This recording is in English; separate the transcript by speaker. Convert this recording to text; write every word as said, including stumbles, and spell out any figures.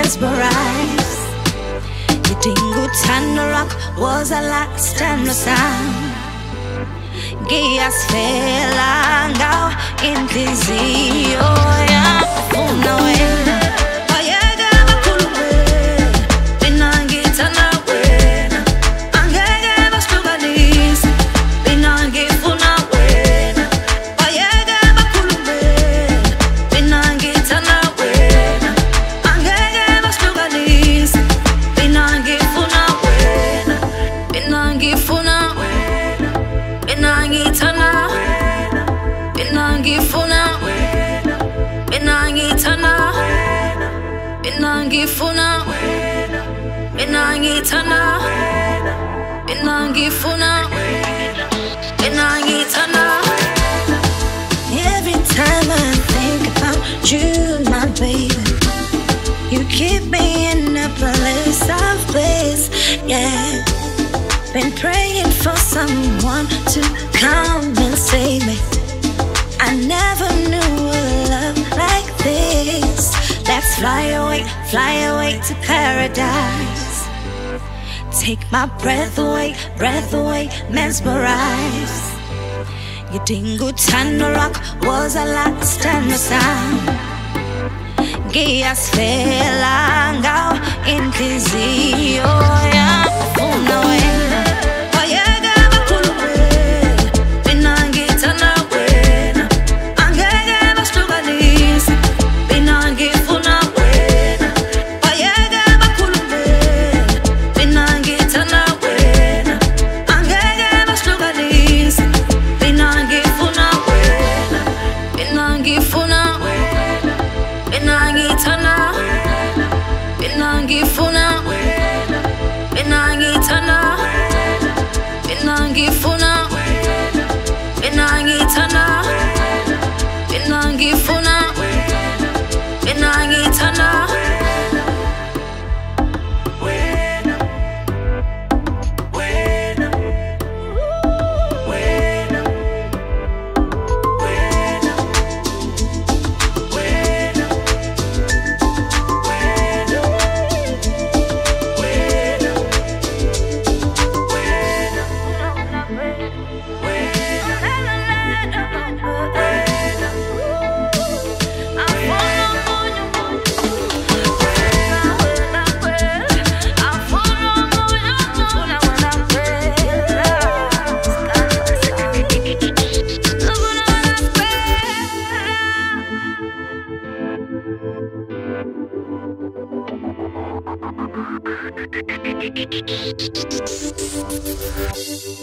Speaker 1: mesmerized. You think good time no rock was a last time no sound. Ngiyasifela inhliziyo yafuna wena. Bayeka bakhulume mina ngithanda wena. Angeke basihlukanise mina ngifuna wena. Bayeka bakhulume mina ngithanda wena. Angeke basihlukanise mina ngifuna wena. Mina ngifuna wena. Mina ngithanda wena. Mina ngifuna wena. Mina ngithanda wena. Mina ngifuna wena. Mina ngithanda wena. Mina ngifuna wena. Mina ngithanda wena. Every time I think about you, my baby, you keep me in a place of bliss, yeah. Been praying for someone to come and save me. I never knew a love like this. Let's fly away, fly away to paradise. Take my breath away, breath away, mesmerized. You think good time no rock was a last time no sound. Ngiyasifela inhliziyo yafuna wena. Bayeka bakhulume mina ngithanda wena. Angeke basihlukanise mina ngifuna wena. Bayeka bakhulume mina ngithanda wena. Angeke basihlukanise mina ngifuna wena. Mina ngifuna wena. Mina ngithanda wena. Mina ngifuna wena. Mina ngithanda wena. Mina ngifuna wena. Mina ngithanda wena. Mina ngifuna wena. Mina ngithanda wena. Wena. Wena. Wena. Wena. We'll be right back.